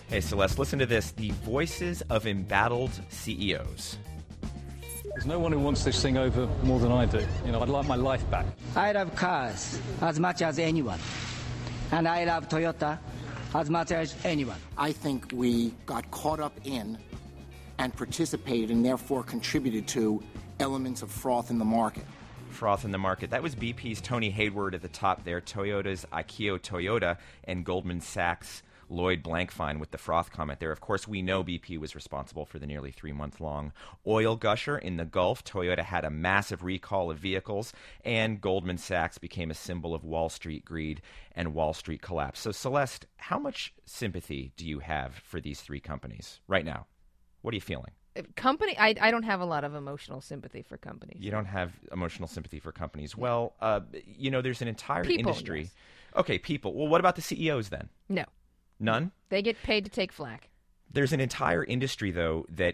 Hey, Celeste, listen to this. The voices of embattled CEOs. There's no one who wants this thing over more than I do. I'd like my life back. I love cars as much as anyone. And I love Toyota as much as anyone. I think we got caught up in and participated and therefore contributed to elements of froth in the market. Froth in the market. That was BP's Tony Hayward at the top there, Toyota's Akio Toyoda, and Goldman Sachs' Lloyd Blankfein with the froth comment there. Of course, we know BP was responsible for the nearly 3-month-long oil gusher in the Gulf. Toyota had a massive recall of vehicles, and Goldman Sachs became a symbol of Wall Street greed and Wall Street collapse. So, Celeste, how much sympathy do you have for these three companies right now? What are you feeling? I don't have a lot of emotional sympathy for companies. You don't have emotional sympathy for companies. Well, there's an entire people, industry. Yes. Okay, people. Well, what about the CEOs then? No. None? They get paid to take flack. There's an entire industry, though, that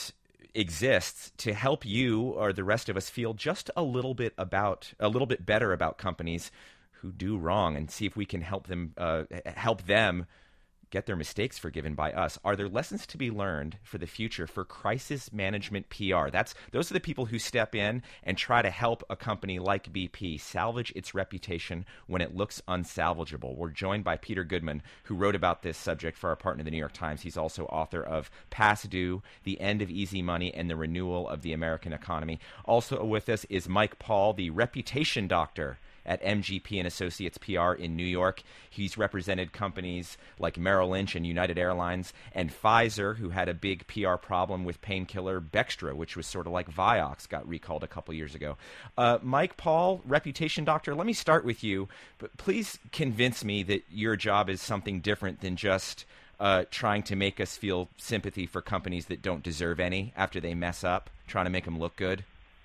exists to help you or the rest of us feel just a little bit better about companies who do wrong, and see if we can help them get their mistakes forgiven by us. Are there lessons to be learned for the future for crisis management PR? Those are the people who step in and try to help a company like BP salvage its reputation when it looks unsalvageable. We're joined by Peter Goodman, who wrote about this subject for our partner, the New York Times. He's also author of Past Due, The End of Easy Money, and the Renewal of the American Economy. Also with us is Mike Paul, the reputation doctor at MGP and Associates PR in New York. He's represented companies like Merrill Lynch and United Airlines and Pfizer, who had a big PR problem with painkiller Bextra, which was sort of like Vioxx, got recalled a couple years ago. Mike Paul, reputation doctor, let me start with you. But please convince me that your job is something different than just trying to make us feel sympathy for companies that don't deserve any after they mess up, trying to make them look good.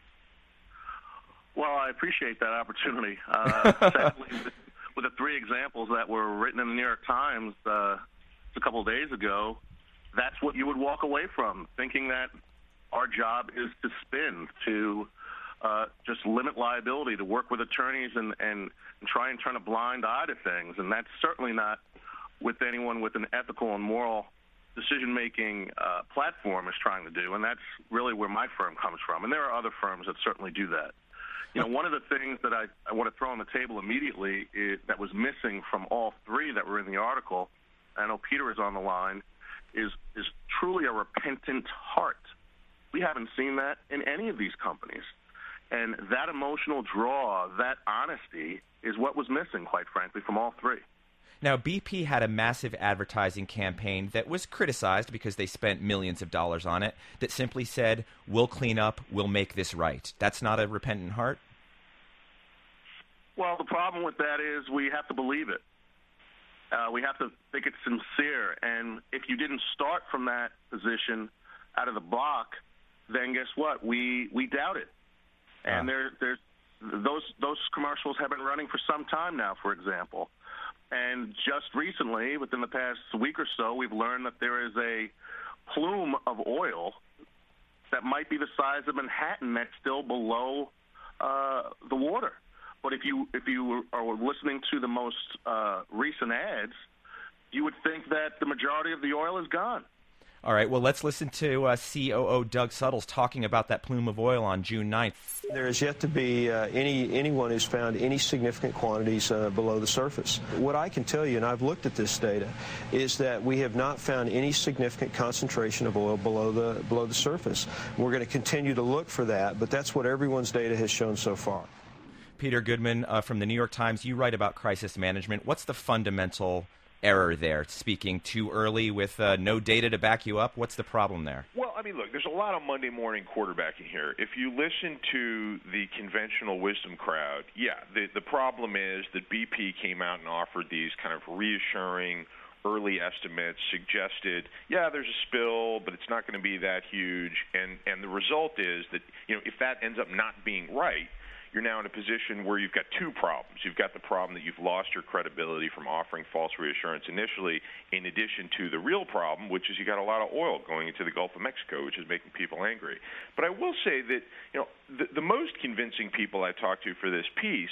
Well, I appreciate that opportunity. Sadly, with the three examples that were written in the New York Times a couple of days ago, that's what you would walk away from, thinking that our job is to spin, to just limit liability, to work with attorneys and try and turn a blind eye to things. And that's certainly not with anyone with an ethical and moral decision-making platform is trying to do. And that's really where my firm comes from. And there are other firms that certainly do that. One of the things that I want to throw on the table immediately that was missing from all three that were in the article, I know Peter is on the line, is truly a repentant heart. We haven't seen that in any of these companies. And that emotional draw, that honesty, is what was missing, quite frankly, from all three. Now, BP had a massive advertising campaign that was criticized because they spent millions of dollars on it that simply said, we'll clean up, we'll make this right. That's not a repentant heart? Well, the problem with that is we have to believe it. We have to think it's sincere. And if you didn't start from that position out of the block, then guess what? We doubt it. And there's those commercials have been running for some time now, for example. And just recently, within the past week or so, we've learned that there is a plume of oil that might be the size of Manhattan that's still below the water. But if you are listening to the most recent ads, you would think that the majority of the oil is gone. All right, well, let's listen to COO Doug Suttles talking about that plume of oil on June 9th. There is yet to be anyone who's found any significant quantities below the surface. What I can tell you, and I've looked at this data, is that we have not found any significant concentration of oil below the surface. We're going to continue to look for that, but that's what everyone's data has shown so far. Peter Goodman from the New York Times, you write about crisis management. What's the fundamental error there? Speaking too early with no data to back you up? What's the problem there? Well, I mean, look, there's a lot of Monday morning quarterbacking here. If you listen to the conventional wisdom crowd, the problem is that BP came out and offered these kind of reassuring early estimates, suggested, there's a spill, but it's not going to be that huge. And the result is that, if that ends up not being right, you're now in a position where you've got two problems. You've got the problem that you've lost your credibility from offering false reassurance initially, in addition to the real problem, which is you got a lot of oil going into the Gulf of Mexico, which is making people angry. But I will say that, the most convincing people I talked to for this piece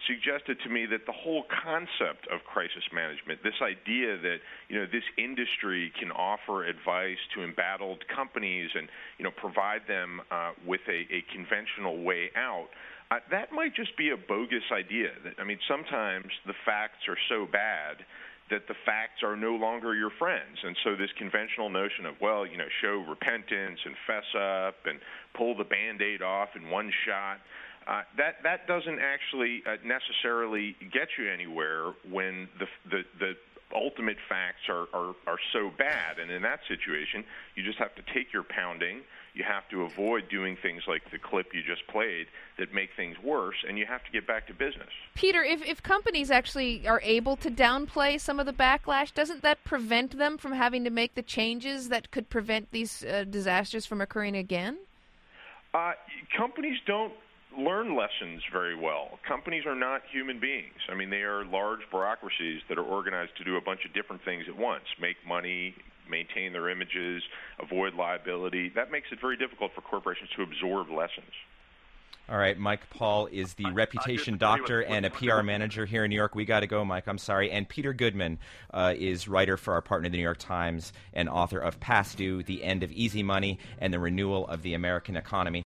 suggested to me that the whole concept of crisis management, this idea that this industry can offer advice to embattled companies and provide them with a conventional way out, that might just be a bogus idea. Sometimes the facts are so bad that the facts are no longer your friends. And so this conventional notion of, show repentance and fess up and pull the Band-Aid off in one shot, that doesn't actually necessarily get you anywhere when the ultimate facts are so bad. And in that situation, you just have to take your pounding. You have to avoid doing things like the clip you just played that make things worse, and you have to get back to business. Peter, if companies actually are able to downplay some of the backlash, doesn't that prevent them from having to make the changes that could prevent these disasters from occurring again? Companies don't learn lessons very well. Companies are not human beings. They are large bureaucracies that are organized to do a bunch of different things at once, make money, maintain their images, avoid liability. That makes it very difficult for corporations to absorb lessons. All right, Mike Paul is the reputation doctor and a PR manager here in New York. We got to go, Mike. I'm sorry. And Peter Goodman is writer for our partner, the New York Times, and author of Past Due, The End of Easy Money, and the Renewal of the American Economy.